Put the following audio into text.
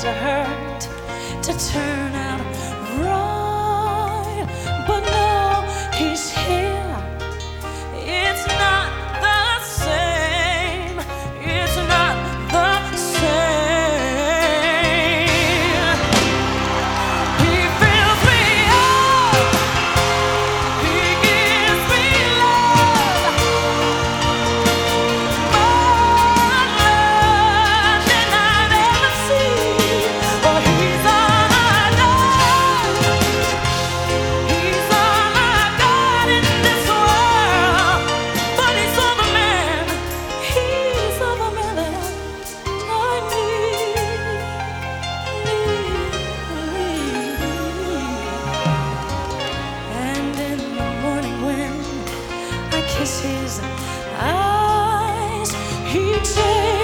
to hurt, to turn out right. But now he's here. It's not the same. It's not the same. He fills me up. He gives me love. More love than I've ever seen. Oh, he's all I know. He's all I got in this world. But he's all the man. He's all the man that I need. And in the morning when I kiss his eyes, he takes